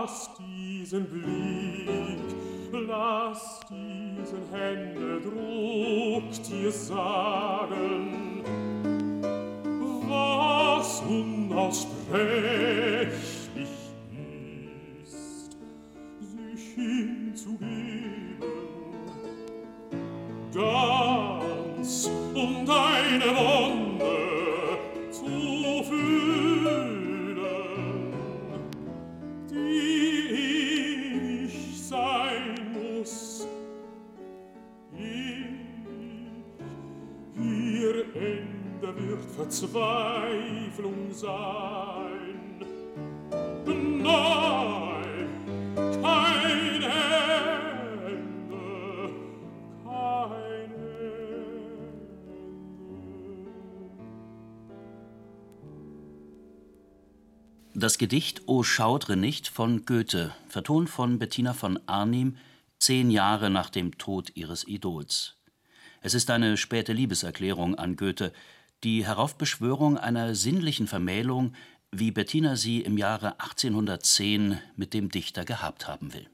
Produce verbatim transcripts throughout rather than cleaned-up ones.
Lass diesen Blick, lass diesen Händedruck dir sagen, was unaussprechlich ist, sich hinzugeben, ganz um deine Wunde zu fühlen, die ewig sein muss, ewig. Ihr Ende wird Verzweiflung sein. Nein, kein Ende, kein Ende. Das Gedicht O schaudre nicht von Goethe, vertont von Bettina von Arnim, zehn Jahre nach dem Tod ihres Idols. Es ist eine späte Liebeserklärung an Goethe, die Heraufbeschwörung einer sinnlichen Vermählung, wie Bettina sie im Jahre achtzehnhundertzehn mit dem Dichter gehabt haben will.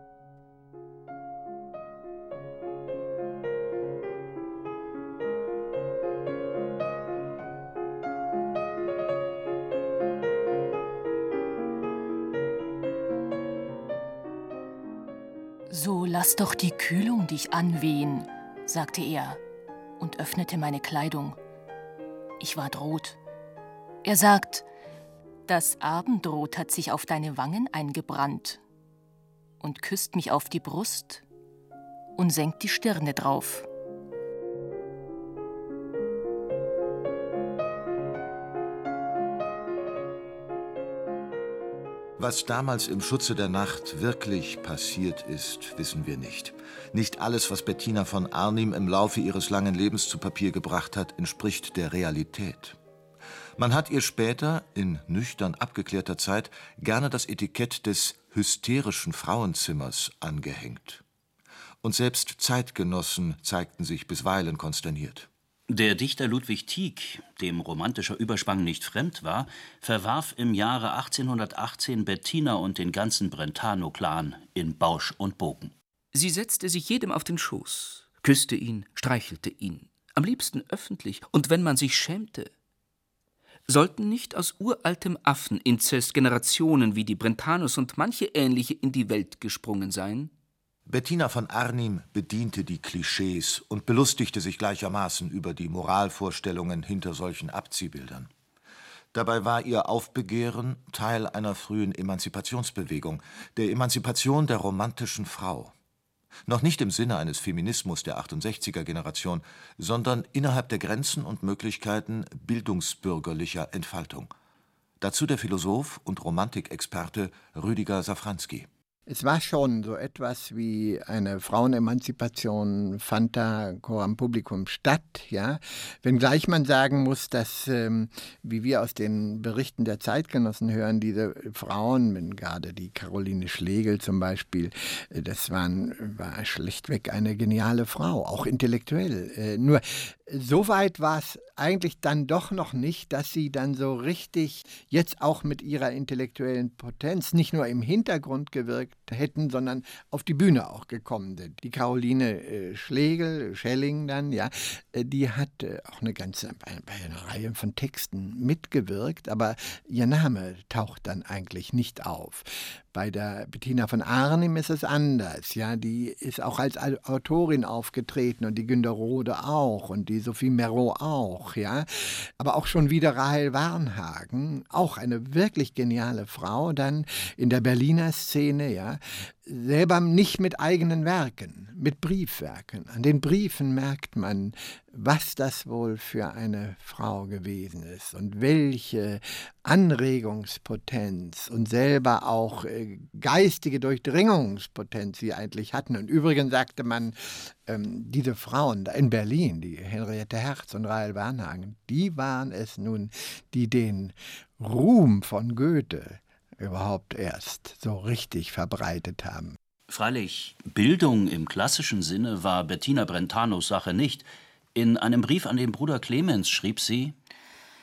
»So lass doch die Kühlung dich anwehen«, sagte er und öffnete meine Kleidung. Ich ward rot. Er sagt, »Das Abendrot hat sich auf deine Wangen eingebrannt« und küsst mich auf die Brust und senkt die Stirne drauf. Was damals im Schutze der Nacht wirklich passiert ist, wissen wir nicht. Nicht alles, was Bettina von Arnim im Laufe ihres langen Lebens zu Papier gebracht hat, entspricht der Realität. Man hat ihr später, in nüchtern abgeklärter Zeit, gerne das Etikett des hysterischen Frauenzimmers angehängt. Und selbst Zeitgenossen zeigten sich bisweilen konsterniert. Der Dichter Ludwig Tieck, dem romantischer Überschwang nicht fremd war, verwarf im Jahre achtzehnhundertachtzehn Bettina und den ganzen Brentano-Clan in Bausch und Bogen. Sie setzte sich jedem auf den Schoß, küsste ihn, streichelte ihn, am liebsten öffentlich, und wenn man sich schämte. Sollten nicht aus uraltem Affeninzest Generationen wie die Brentanos und manche ähnliche in die Welt gesprungen sein? Bettina von Arnim bediente die Klischees und belustigte sich gleichermaßen über die Moralvorstellungen hinter solchen Abziehbildern. Dabei war ihr Aufbegehren Teil einer frühen Emanzipationsbewegung, der Emanzipation der romantischen Frau. Noch nicht im Sinne eines Feminismus der achtundsechziger-Generation, sondern innerhalb der Grenzen und Möglichkeiten bildungsbürgerlicher Entfaltung. Dazu der Philosoph und Romantikexperte Rüdiger Safranski. Es war schon so etwas wie eine Frauenemanzipation, fand da coram publicum statt, ja. Wenngleich man sagen muss, dass, ähm, wie wir aus den Berichten der Zeitgenossen hören, diese Frauen, wenn gerade die Caroline Schlegel zum Beispiel, äh, das waren, war schlichtweg eine geniale Frau, auch intellektuell. Äh, nur so weit war es eigentlich dann doch noch nicht, dass sie dann so richtig jetzt auch mit ihrer intellektuellen Potenz nicht nur im Hintergrund gewirkt hätten, sondern auf die Bühne auch gekommen sind. Die Caroline äh, Schlegel, Schelling dann, ja, äh, die hat äh, auch eine ganze, bei, bei einer Reihe von Texten mitgewirkt, aber ihr Name taucht dann eigentlich nicht auf. Bei der Bettina von Arnim ist es anders, ja, die ist auch als Autorin aufgetreten und die Günter Rode auch und die Sophie Mereau auch, ja, aber auch schon wieder Rahel Varnhagen, auch eine wirklich geniale Frau, dann in der Berliner Szene, ja, selber nicht mit eigenen Werken, mit Briefwerken. An den Briefen merkt man, was das wohl für eine Frau gewesen ist und welche Anregungspotenz und selber auch äh, geistige Durchdringungspotenz sie eigentlich hatten. Und übrigens sagte man, ähm, diese Frauen da in Berlin, die Henriette Herz und Rahel Varnhagen, die waren es nun, die den Ruhm von Goethe überhaupt erst so richtig verbreitet haben. Freilich, Bildung im klassischen Sinne war Bettina Brentanos Sache nicht. In einem Brief an den Bruder Clemens schrieb sie: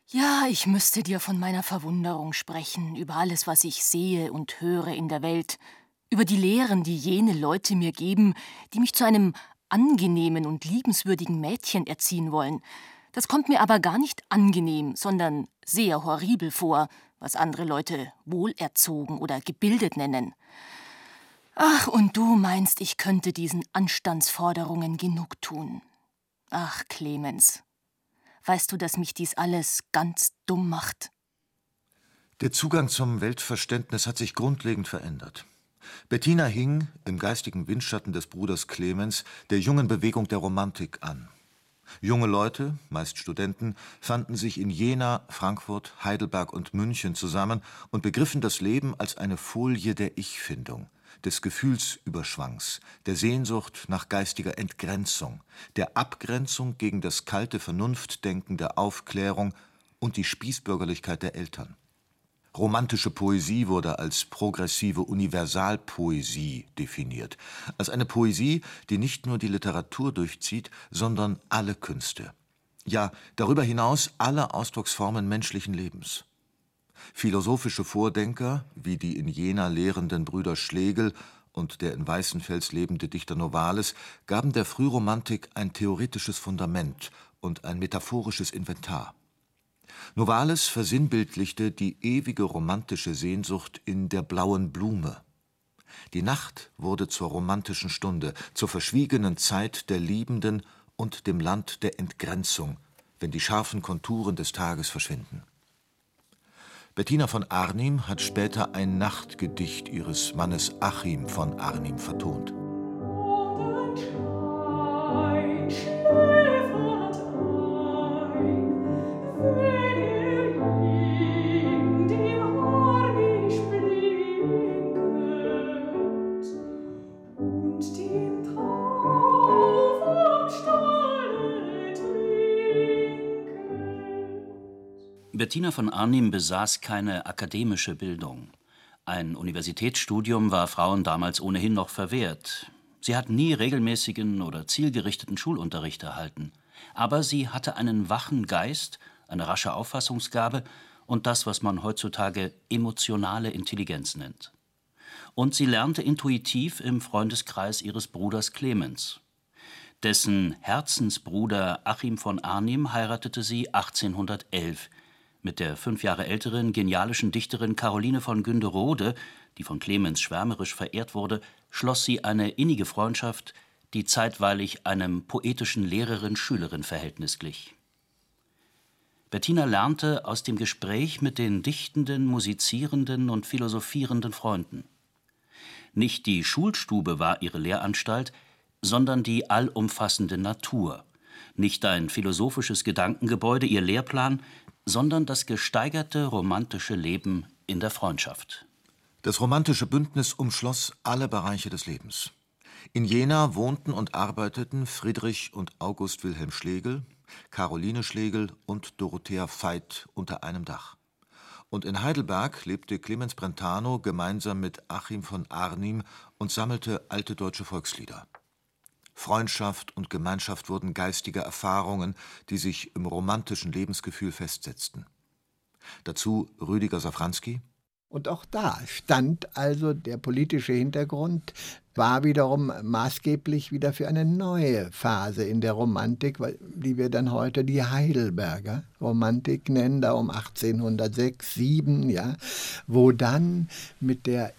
Ja, ich müsste dir von meiner Verwunderung sprechen über alles, was ich sehe und höre in der Welt, über die Lehren, die jene Leute mir geben, die mich zu einem angenehmen und liebenswürdigen Mädchen erziehen wollen. Das kommt mir aber gar nicht angenehm, sondern sehr horribel vor, was andere Leute wohlerzogen oder gebildet nennen. Ach, und du meinst, ich könnte diesen Anstandsforderungen genug tun. Ach, Clemens, weißt du, dass mich dies alles ganz dumm macht? Der Zugang zum Weltverständnis hat sich grundlegend verändert. Bettina hing, im geistigen Windschatten des Bruders Clemens, der jungen Bewegung der Romantik an. Junge Leute, meist Studenten, fanden sich in Jena, Frankfurt, Heidelberg und München zusammen und begriffen das Leben als eine Folie der Ich-Findung, des Gefühlsüberschwangs, der Sehnsucht nach geistiger Entgrenzung, der Abgrenzung gegen das kalte Vernunftdenken der Aufklärung und die Spießbürgerlichkeit der Eltern. Romantische Poesie wurde als progressive Universalpoesie definiert, als eine Poesie, die nicht nur die Literatur durchzieht, sondern alle Künste. Ja, darüber hinaus alle Ausdrucksformen menschlichen Lebens. Philosophische Vordenker, wie die in Jena lehrenden Brüder Schlegel und der in Weißenfels lebende Dichter Novalis, gaben der Frühromantik ein theoretisches Fundament und ein metaphorisches Inventar. Novalis versinnbildlichte die ewige romantische Sehnsucht in der blauen Blume. Die Nacht wurde zur romantischen Stunde, zur verschwiegenen Zeit der Liebenden und dem Land der Entgrenzung, wenn die scharfen Konturen des Tages verschwinden. Bettina von Arnim hat später ein Nachtgedicht ihres Mannes Achim von Arnim vertont. Bettina von Arnim besaß keine akademische Bildung. Ein Universitätsstudium war Frauen damals ohnehin noch verwehrt. Sie hat nie regelmäßigen oder zielgerichteten Schulunterricht erhalten. Aber sie hatte einen wachen Geist, eine rasche Auffassungsgabe und das, was man heutzutage emotionale Intelligenz nennt. Und sie lernte intuitiv im Freundeskreis ihres Bruders Clemens. Dessen Herzensbruder Achim von Arnim heiratete sie achtzehnhundertelf. Mit der fünf Jahre älteren genialischen Dichterin Caroline von Günderode, die von Clemens schwärmerisch verehrt wurde, schloss sie eine innige Freundschaft, die zeitweilig einem poetischen Lehrerin-Schülerin-Verhältnis glich. Bettina lernte aus dem Gespräch mit den dichtenden, musizierenden und philosophierenden Freunden. Nicht die Schulstube war ihre Lehranstalt, sondern die allumfassende Natur. Nicht ein philosophisches Gedankengebäude ihr Lehrplan, sondern das gesteigerte romantische Leben in der Freundschaft. Das romantische Bündnis umschloss alle Bereiche des Lebens. In Jena wohnten und arbeiteten Friedrich und August Wilhelm Schlegel, Caroline Schlegel und Dorothea Veit unter einem Dach. Und in Heidelberg lebte Clemens Brentano gemeinsam mit Achim von Arnim und sammelte alte deutsche Volkslieder. Freundschaft und Gemeinschaft wurden geistige Erfahrungen, die sich im romantischen Lebensgefühl festsetzten. Dazu Rüdiger Safranski. Und auch da stand also der politische Hintergrund, war wiederum maßgeblich wieder für eine neue Phase in der Romantik, die wir dann heute die Heidelberger Romantik nennen, da um achtzehnhundertsechs, sieben, ja, wo dann mit der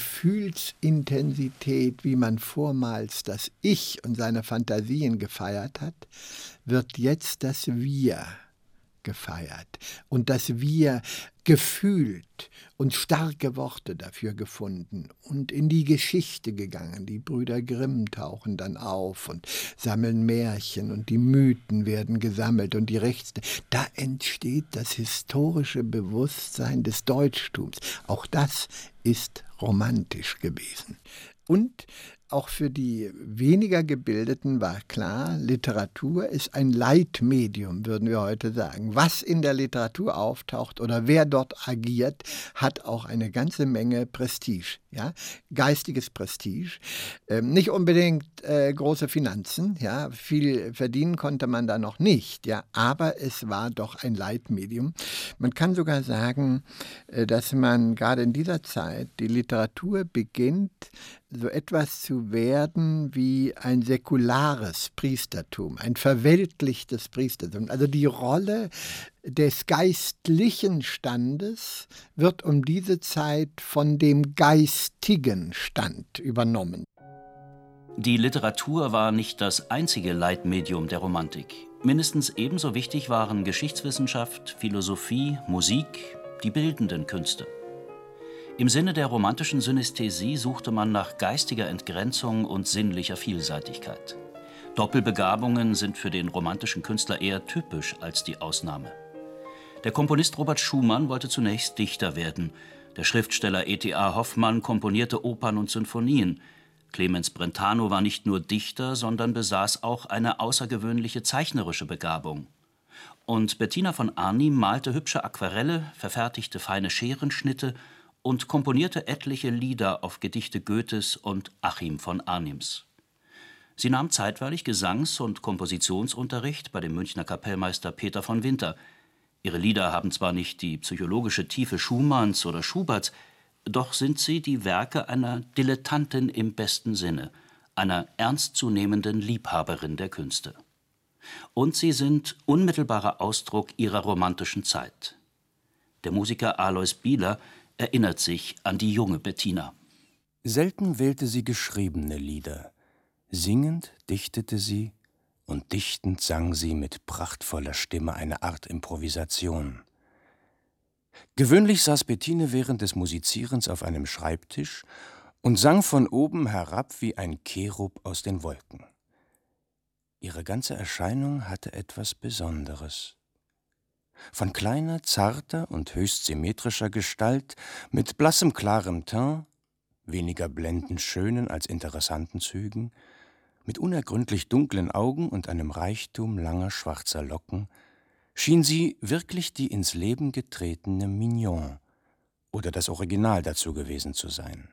Gefühlsintensität, wie man vormals das Ich und seine Fantasien gefeiert hat, wird jetzt das Wir gefeiert und das Wir gefühlt und starke Worte dafür gefunden und in die Geschichte gegangen. Die Brüder Grimm tauchen dann auf und sammeln Märchen und die Mythen werden gesammelt und die Rechts... Da entsteht das historische Bewusstsein des Deutschtums. Auch das ist romantisch gewesen. Und auch für die weniger Gebildeten war klar, Literatur ist ein Leitmedium, würden wir heute sagen. Was in der Literatur auftaucht oder wer dort agiert, hat auch eine ganze Menge Prestige, ja, geistiges Prestige. Ähm, nicht unbedingt äh, große Finanzen, ja, viel verdienen konnte man da noch nicht, ja, aber es war doch ein Leitmedium. Man kann sogar sagen, äh, dass man gerade in dieser Zeit, die Literatur beginnt, so etwas zu werden wie ein säkulares Priestertum, ein verweltlichtes Priestertum. Also die Rolle des geistlichen Standes wird um diese Zeit von dem geistigen Stand übernommen. Die Literatur war nicht das einzige Leitmedium der Romantik. Mindestens ebenso wichtig waren Geschichtswissenschaft, Philosophie, Musik, die bildenden Künste. Im Sinne der romantischen Synästhesie suchte man nach geistiger Entgrenzung und sinnlicher Vielseitigkeit. Doppelbegabungen sind für den romantischen Künstler eher typisch als die Ausnahme. Der Komponist Robert Schumann wollte zunächst Dichter werden. Der Schriftsteller E T A Hoffmann komponierte Opern und Sinfonien. Clemens Brentano war nicht nur Dichter, sondern besaß auch eine außergewöhnliche zeichnerische Begabung. Und Bettina von Arnim malte hübsche Aquarelle, verfertigte feine Scherenschnitte und komponierte etliche Lieder auf Gedichte Goethes und Achim von Arnims. Sie nahm zeitweilig Gesangs- und Kompositionsunterricht bei dem Münchner Kapellmeister Peter von Winter. Ihre Lieder haben zwar nicht die psychologische Tiefe Schumanns oder Schuberts, doch sind sie die Werke einer Dilettantin im besten Sinne, einer ernstzunehmenden Liebhaberin der Künste. Und sie sind unmittelbarer Ausdruck ihrer romantischen Zeit. Der Musiker Alois Bieler erinnert sich an die junge Bettina. Selten wählte sie geschriebene Lieder. Singend dichtete sie und dichtend sang sie mit prachtvoller Stimme eine Art Improvisation. Gewöhnlich saß Bettine während des Musizierens auf einem Schreibtisch und sang von oben herab wie ein Cherub aus den Wolken. Ihre ganze Erscheinung hatte etwas Besonderes. Von kleiner, zarter und höchst symmetrischer Gestalt, mit blassem, klarem Teint, weniger blendend schönen als interessanten Zügen, mit unergründlich dunklen Augen und einem Reichtum langer schwarzer Locken, schien sie wirklich die ins Leben getretene Mignon oder das Original dazu gewesen zu sein.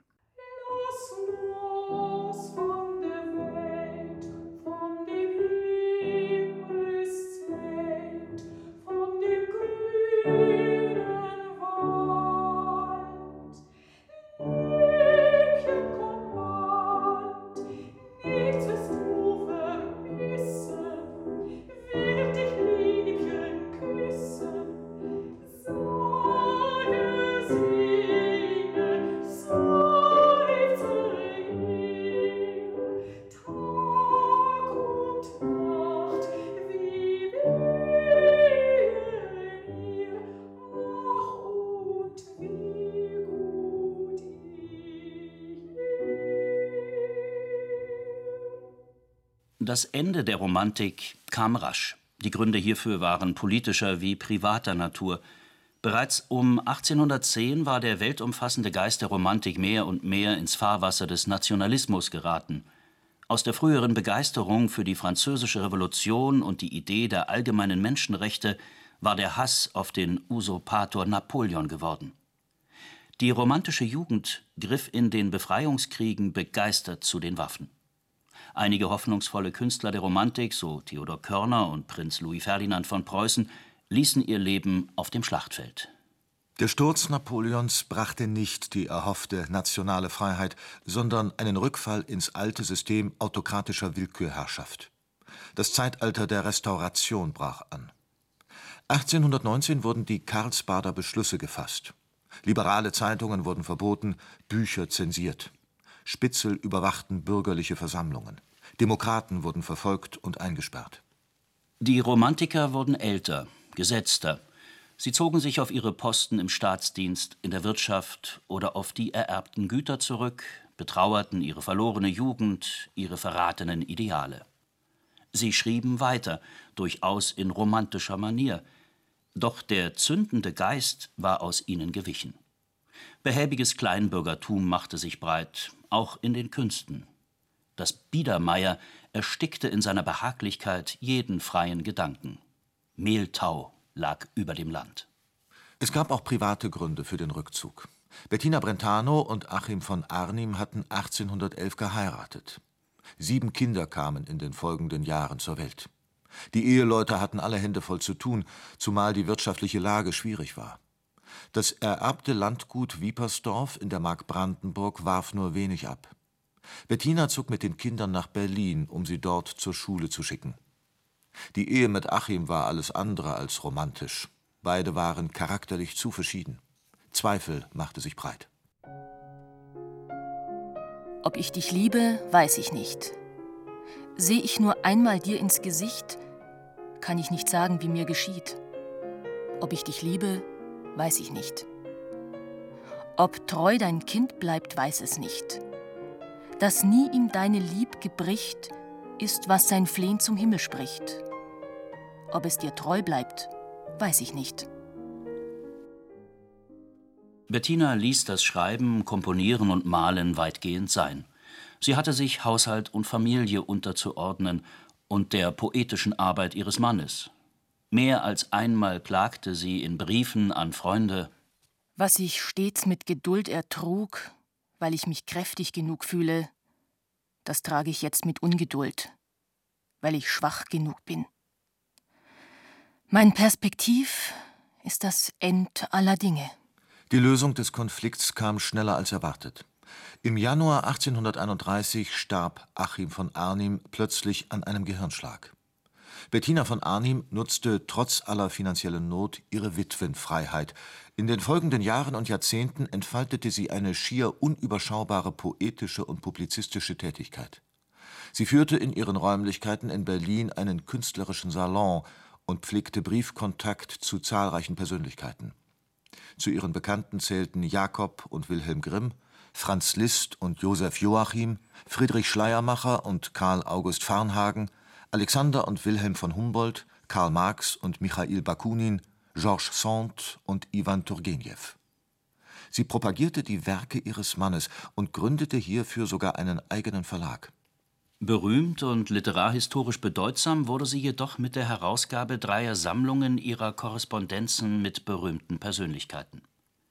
Das Ende der Romantik kam rasch. Die Gründe hierfür waren politischer wie privater Natur. Bereits um achtzehnhundertzehn war der weltumfassende Geist der Romantik mehr und mehr ins Fahrwasser des Nationalismus geraten. Aus der früheren Begeisterung für die Französische Revolution und die Idee der allgemeinen Menschenrechte war der Hass auf den Usurpator Napoleon geworden. Die romantische Jugend griff in den Befreiungskriegen begeistert zu den Waffen. Einige hoffnungsvolle Künstler der Romantik, so Theodor Körner und Prinz Louis Ferdinand von Preußen, ließen ihr Leben auf dem Schlachtfeld. Der Sturz Napoleons brachte nicht die erhoffte nationale Freiheit, sondern einen Rückfall ins alte System autokratischer Willkürherrschaft. Das Zeitalter der Restauration brach an. achtzehnhundertneunzehn wurden die Karlsbader Beschlüsse gefasst. Liberale Zeitungen wurden verboten, Bücher zensiert. Spitzel überwachten bürgerliche Versammlungen. Demokraten wurden verfolgt und eingesperrt. Die Romantiker wurden älter, gesetzter. Sie zogen sich auf ihre Posten im Staatsdienst, in der Wirtschaft oder auf die ererbten Güter zurück, betrauerten ihre verlorene Jugend, ihre verratenen Ideale. Sie schrieben weiter, durchaus in romantischer Manier. Doch der zündende Geist war aus ihnen gewichen. Behäbiges Kleinbürgertum machte sich breit, auch in den Künsten. Das Biedermeier erstickte in seiner Behaglichkeit jeden freien Gedanken. Mehltau lag über dem Land. Es gab auch private Gründe für den Rückzug. Bettina Brentano und Achim von Arnim hatten achtzehnhundertelf geheiratet. Sieben Kinder kamen in den folgenden Jahren zur Welt. Die Eheleute hatten alle Hände voll zu tun, zumal die wirtschaftliche Lage schwierig war. Das ererbte Landgut Wiepersdorf in der Mark Brandenburg warf nur wenig ab. Bettina zog mit den Kindern nach Berlin, um sie dort zur Schule zu schicken. Die Ehe mit Achim war alles andere als romantisch. Beide waren charakterlich zu verschieden. Zweifel machte sich breit. Ob ich dich liebe, weiß ich nicht. Sehe ich nur einmal dir ins Gesicht, kann ich nicht sagen, wie mir geschieht. Ob ich dich liebe, weiß ich nicht. Ob treu dein Kind bleibt, weiß es nicht. Dass nie ihm deine Lieb gebricht, ist, was sein Flehen zum Himmel spricht. Ob es dir treu bleibt, weiß ich nicht. Bettina ließ das Schreiben, Komponieren und Malen weitgehend sein. Sie hatte sich Haushalt und Familie unterzuordnen und der poetischen Arbeit ihres Mannes. Mehr als einmal klagte sie in Briefen an Freunde: Was ich stets mit Geduld ertrug, weil ich mich kräftig genug fühle, das trage ich jetzt mit Ungeduld, weil ich schwach genug bin. Mein Perspektiv ist das End aller Dinge. Die Lösung des Konflikts kam schneller als erwartet. Im Januar achtzehnhunderteinunddreißig starb Achim von Arnim plötzlich an einem Gehirnschlag. Bettina von Arnim nutzte trotz aller finanziellen Not ihre Witwenfreiheit. In den folgenden Jahren und Jahrzehnten entfaltete sie eine schier unüberschaubare poetische und publizistische Tätigkeit. Sie führte in ihren Räumlichkeiten in Berlin einen künstlerischen Salon und pflegte Briefkontakt zu zahlreichen Persönlichkeiten. Zu ihren Bekannten zählten Jakob und Wilhelm Grimm, Franz Liszt und Josef Joachim, Friedrich Schleiermacher und Karl August Varnhagen, Alexander und Wilhelm von Humboldt, Karl Marx und Michail Bakunin, Georges Sand und Iwan Turgenew. Sie propagierte die Werke ihres Mannes und gründete hierfür sogar einen eigenen Verlag. Berühmt und literarhistorisch bedeutsam wurde sie jedoch mit der Herausgabe dreier Sammlungen ihrer Korrespondenzen mit berühmten Persönlichkeiten.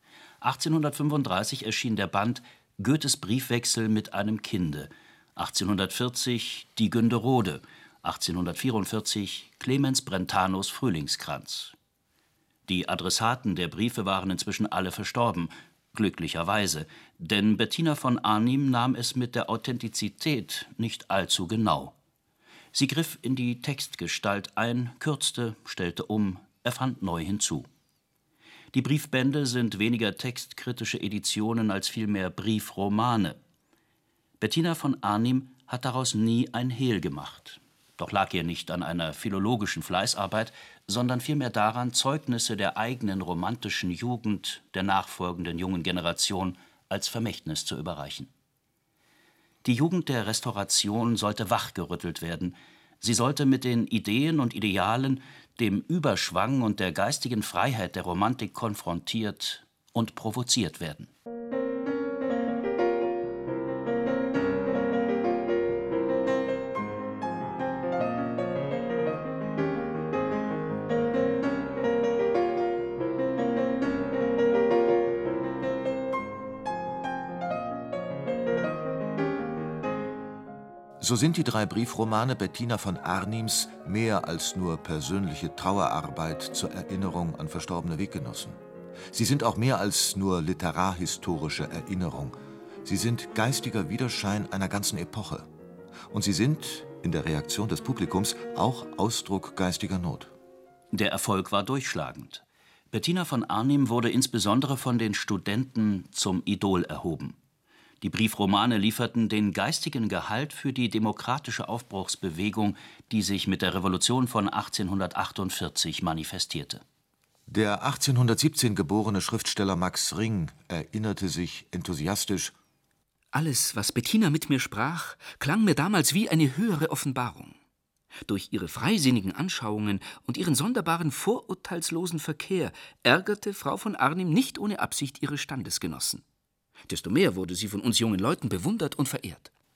achtzehnhundertfünfunddreißig erschien der Band Goethes Briefwechsel mit einem Kinde, achtzehnhundertvierzig Die Günderode, achtzehnhundertvierundvierzig Clemens Brentanos Frühlingskranz. Die Adressaten der Briefe waren inzwischen alle verstorben, glücklicherweise, denn Bettina von Arnim nahm es mit der Authentizität nicht allzu genau. Sie griff in die Textgestalt ein, kürzte, stellte um, erfand neu hinzu. Die Briefbände sind weniger textkritische Editionen als vielmehr Briefromane. Bettina von Arnim hat daraus nie ein Hehl gemacht. Doch lag ihr nicht an einer philologischen Fleißarbeit, sondern vielmehr daran, Zeugnisse der eigenen romantischen Jugend der nachfolgenden jungen Generation als Vermächtnis zu überreichen. Die Jugend der Restauration sollte wachgerüttelt werden. Sie sollte mit den Ideen und Idealen, dem Überschwang und der geistigen Freiheit der Romantik konfrontiert und provoziert werden. So sind die drei Briefromane Bettina von Arnims mehr als nur persönliche Trauerarbeit zur Erinnerung an verstorbene Weggenossen. Sie sind auch mehr als nur literarhistorische Erinnerung. Sie sind geistiger Widerschein einer ganzen Epoche. Und sie sind, in der Reaktion des Publikums, auch Ausdruck geistiger Not. Der Erfolg war durchschlagend. Bettina von Arnim wurde insbesondere von den Studenten zum Idol erhoben. Die Briefromane lieferten den geistigen Gehalt für die demokratische Aufbruchsbewegung, die sich mit der Revolution von achtzehnhundertachtundvierzig manifestierte. Der achtzehnhundertsiebzehn geborene Schriftsteller Max Ring erinnerte sich enthusiastisch: Alles, was Bettina mit mir sprach, klang mir damals wie eine höhere Offenbarung. Durch ihre freisinnigen Anschauungen und ihren sonderbaren, vorurteilslosen Verkehr ärgerte Frau von Arnim nicht ohne Absicht ihre Standesgenossen. Desto mehr wurde sie von uns jungen Leuten bewundert und verehrt.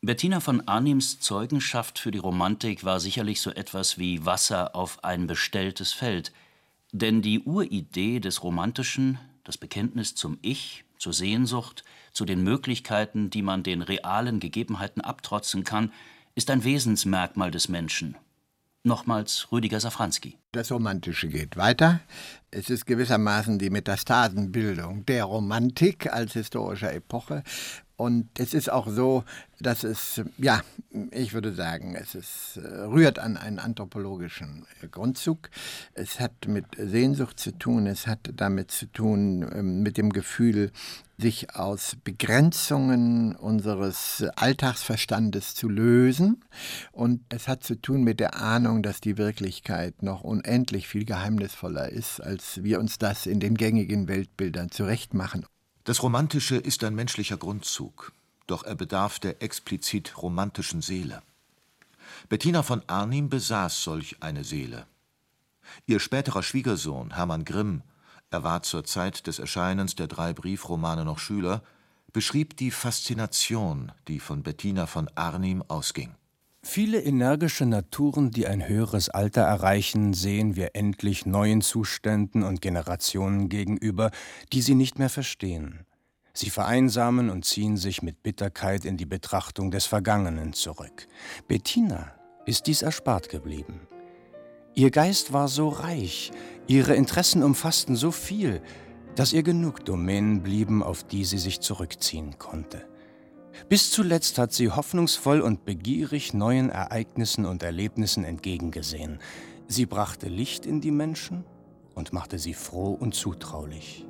Bettina von Arnims Zeugenschaft für die Romantik war sicherlich so etwas wie Wasser auf ein bestelltes Feld. Denn die Uridee des Romantischen, das Bekenntnis zum Ich, zur Sehnsucht, zu den Möglichkeiten, die man den realen Gegebenheiten abtrotzen kann, ist ein Wesensmerkmal des Menschen. Nochmals Rüdiger Safranski. Das Romantische geht weiter. Es ist gewissermaßen die Metastasenbildung der Romantik als historischer Epoche. Und es ist auch so, dass es, ja, ich würde sagen, es ist, rührt an einen anthropologischen Grundzug. Es hat mit Sehnsucht zu tun, es hat damit zu tun, mit dem Gefühl, sich aus Begrenzungen unseres Alltagsverstandes zu lösen. Und es hat zu tun mit der Ahnung, dass die Wirklichkeit noch unendlich viel geheimnisvoller ist, als wir uns das in den gängigen Weltbildern zurechtmachen. Das Romantische ist ein menschlicher Grundzug, doch er bedarf der explizit romantischen Seele. Bettina von Arnim besaß solch eine Seele. Ihr späterer Schwiegersohn Hermann Grimm, er war zur Zeit des Erscheinens der drei Briefromane noch Schüler, beschrieb die Faszination, die von Bettina von Arnim ausging. Viele energische Naturen, die ein höheres Alter erreichen, sehen wir endlich neuen Zuständen und Generationen gegenüber, die sie nicht mehr verstehen. Sie vereinsamen und ziehen sich mit Bitterkeit in die Betrachtung des Vergangenen zurück. Bettina ist dies erspart geblieben. Ihr Geist war so reich, ihre Interessen umfassten so viel, dass ihr genug Domänen blieben, auf die sie sich zurückziehen konnte. Bis zuletzt hat sie hoffnungsvoll und begierig neuen Ereignissen und Erlebnissen entgegengesehen. Sie brachte Licht in die Menschen und machte sie froh und zutraulich.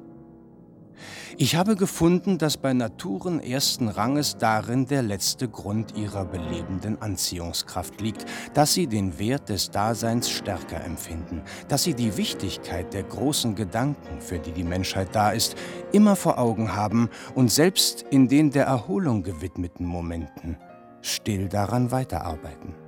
Ich habe gefunden, dass bei Naturen ersten Ranges darin der letzte Grund ihrer belebenden Anziehungskraft liegt, dass sie den Wert des Daseins stärker empfinden, dass sie die Wichtigkeit der großen Gedanken, für die die Menschheit da ist, immer vor Augen haben und selbst in den der Erholung gewidmeten Momenten still daran weiterarbeiten.